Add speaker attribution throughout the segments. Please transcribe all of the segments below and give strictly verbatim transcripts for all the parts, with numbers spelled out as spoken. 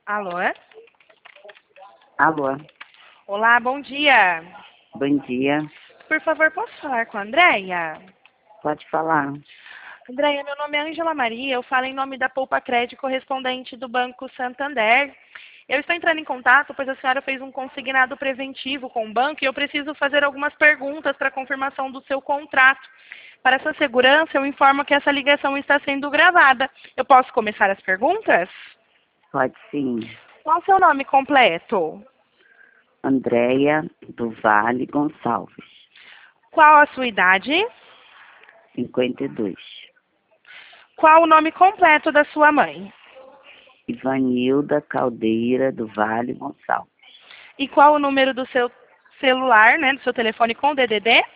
Speaker 1: Alô?
Speaker 2: Alô,
Speaker 1: Olá, bom dia.
Speaker 2: bom dia.
Speaker 1: Por favor, posso falar com a Andréia?
Speaker 2: Pode falar.
Speaker 1: Andréia, meu nome é Ângela Maria, eu falo em nome da Poupa Crédito correspondente do Banco Santander. Eu estou entrando em contato, pois a senhora fez um consignado preventivo com o banco e eu preciso fazer algumas perguntas para confirmação do seu contrato. Para essa segurança, eu informo que essa ligação está sendo gravada. Eu posso começar as perguntas?
Speaker 2: Pode sim.
Speaker 1: Qual o seu nome completo?
Speaker 2: Andréia do Vale Gonçalves,
Speaker 1: Qual a sua idade?
Speaker 2: cinquenta e dois.
Speaker 1: Qual o nome completo da sua mãe?
Speaker 2: Ivanilda Caldeira do Vale Gonçalves.
Speaker 1: E qual o número do seu celular, né, do seu telefone com D D D?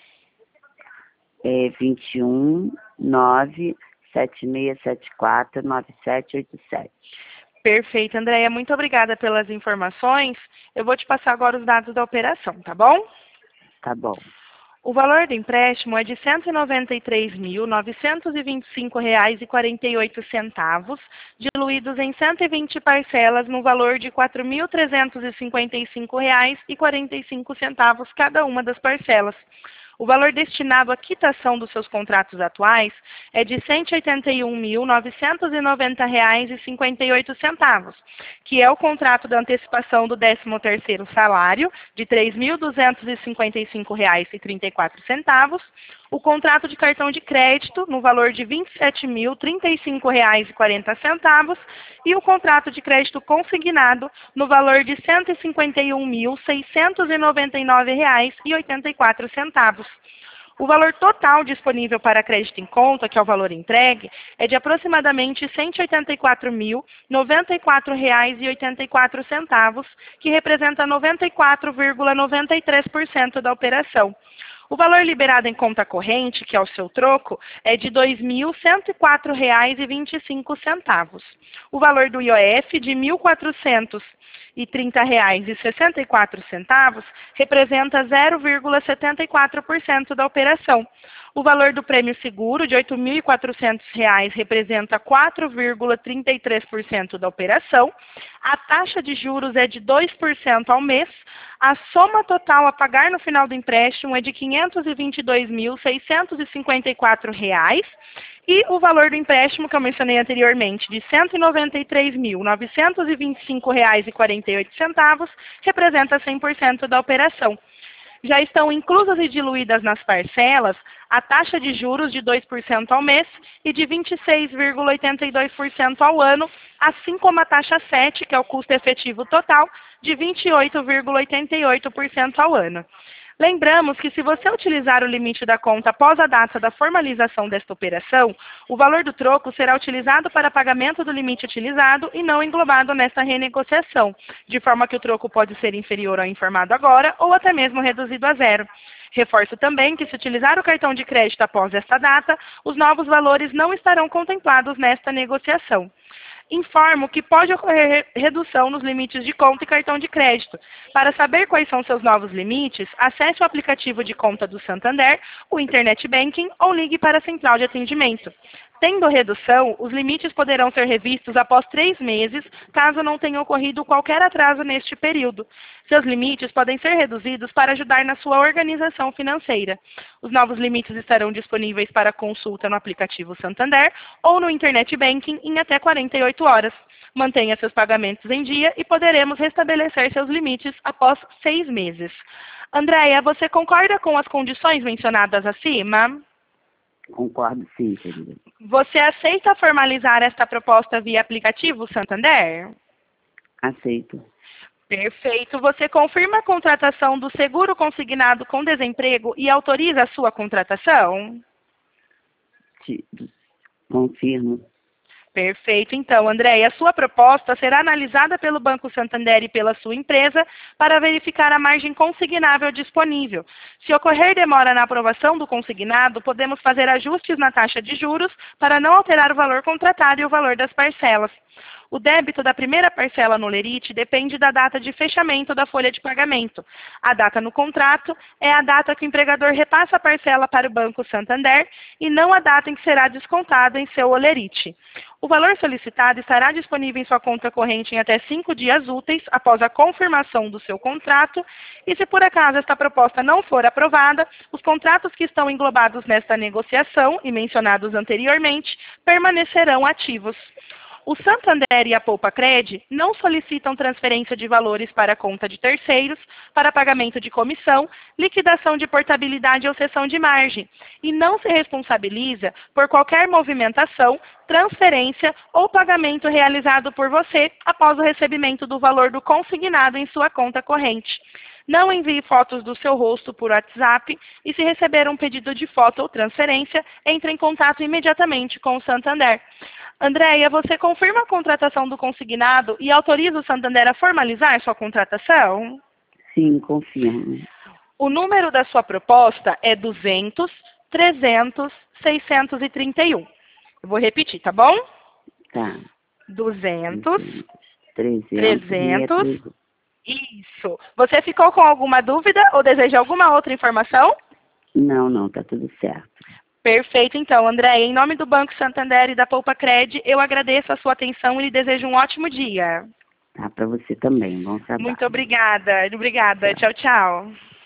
Speaker 2: É vinte e um, nove, sete seis sete quatro, nove sete oito sete.
Speaker 1: Perfeito, Andréia. Muito obrigada pelas informações. Eu vou te passar agora os dados da operação, tá bom?
Speaker 2: Tá bom.
Speaker 1: O valor do empréstimo é de cento e noventa e três mil, novecentos e vinte e cinco reais e quarenta e oito centavos, diluídos em cento e vinte parcelas no valor de quatro mil trezentos e cinquenta e cinco reais e quarenta e cinco centavos cada uma das parcelas. O valor destinado à quitação dos seus contratos atuais é de cento e oitenta e um mil, novecentos e noventa reais e cinquenta e oito centavos, que é o contrato da antecipação do décimo terceiro salário, de três mil duzentos e cinquenta e cinco reais e trinta e quatro centavos, o contrato de cartão de crédito, no valor de vinte e sete mil, trinta e cinco reais e quarenta centavos, e o contrato de crédito consignado, no valor de cento e cinquenta e um mil, seiscentos e noventa e nove reais e oitenta e quatro centavos. O valor total disponível para crédito em conta, que é o valor entregue, é de aproximadamente cento e oitenta e quatro mil, noventa e quatro reais e oitenta e quatro centavos, que representa noventa e quatro vírgula noventa e três por cento da operação. O valor liberado em conta corrente, que é o seu troco, é de dois mil cento e quatro reais e vinte e cinco centavos. O valor do I O F, de mil quatrocentos e trinta reais e sessenta e quatro centavos, representa zero vírgula setenta e quatro por cento da operação. O valor do prêmio seguro, de oito mil e quatrocentos reais, representa quatro vírgula trinta e três por cento da operação. A taxa de juros é de dois por cento ao mês. A soma total a pagar no final do empréstimo é de quinhentos e vinte e dois mil, seiscentos e cinquenta e quatro reais. E o valor do empréstimo, que eu mencionei anteriormente, de cento e noventa e três mil, novecentos e vinte e cinco reais e quarenta e oito centavos, representa cem por cento da operação. Já estão inclusas e diluídas nas parcelas a taxa de juros de dois por cento ao mês e de vinte e seis vírgula oitenta e dois por cento ao ano, assim como a taxa sete, que é o custo efetivo total, de vinte e oito vírgula oitenta e oito por cento ao ano. Lembramos que se você utilizar o limite da conta após a data da formalização desta operação, o valor do troco será utilizado para pagamento do limite utilizado e não englobado nesta renegociação, de forma que o troco pode ser inferior ao informado agora ou até mesmo reduzido a zero. Reforço também que se utilizar o cartão de crédito após esta data, os novos valores não estarão contemplados nesta negociação. Informo que pode ocorrer redução nos limites de conta e cartão de crédito. Para saber quais são seus novos limites, acesse o aplicativo de conta do Santander, o Internet Banking ou ligue para a central de atendimento. Tendo redução, os limites poderão ser revistos após três meses, caso não tenha ocorrido qualquer atraso neste período. Seus limites podem ser reduzidos para ajudar na sua organização financeira. Os novos limites estarão disponíveis para consulta no aplicativo Santander ou no Internet Banking em até quarenta e oito horas. Mantenha seus pagamentos em dia e poderemos restabelecer seus limites após seis meses. Andréia, você concorda com as condições mencionadas acima?
Speaker 2: Concordo sim, querida.
Speaker 1: Você aceita formalizar esta proposta via aplicativo Santander?
Speaker 2: Aceito.
Speaker 1: Perfeito. Você confirma a contratação do seguro consignado com desemprego e autoriza a sua contratação?
Speaker 2: Te- Confirmo.
Speaker 1: Perfeito. Então, Andréia, a sua proposta será analisada pelo Banco Santander e pela sua empresa para verificar a margem consignável disponível. Se ocorrer demora na aprovação do consignado, podemos fazer ajustes na taxa de juros para não alterar o valor contratado e o valor das parcelas. O débito da primeira parcela no Lerite depende da data de fechamento da folha de pagamento. A data no contrato é a data que o empregador repassa a parcela para o Banco Santander e não a data em que será descontado em seu Olerite. O valor solicitado estará disponível em sua conta corrente em até cinco dias úteis após a confirmação do seu contrato e, se por acaso esta proposta não for aprovada, os contratos que estão englobados nesta negociação e mencionados anteriormente permanecerão ativos. O Santander e a Poupa-Cred não solicitam transferência de valores para a conta de terceiros, para pagamento de comissão, liquidação de portabilidade ou cessão de margem, e não se responsabiliza por qualquer movimentação, transferência ou pagamento realizado por você após o recebimento do valor do consignado em sua conta corrente. Não envie fotos do seu rosto por WhatsApp e, se receber um pedido de foto ou transferência, entre em contato imediatamente com o Santander. Andréia, você confirma a contratação do consignado e autoriza o Santander a formalizar sua contratação?
Speaker 2: Sim, confirmo.
Speaker 1: O número da sua proposta é duzentos, trezentos, seiscentos e trinta e um. Eu vou repetir, tá bom?
Speaker 2: Tá.
Speaker 1: duzentos,
Speaker 2: trezentos.
Speaker 1: trezentos. Isso. Você ficou com alguma dúvida ou deseja alguma outra informação?
Speaker 2: Não, não, tá tudo certo.
Speaker 1: Perfeito, então, André. Em nome do Banco Santander e da Poupa-Cred, eu agradeço a sua atenção e lhe desejo um ótimo dia.
Speaker 2: Tá, para você também. Bom trabalho.
Speaker 1: Muito obrigada. Obrigada. Tchau, tchau.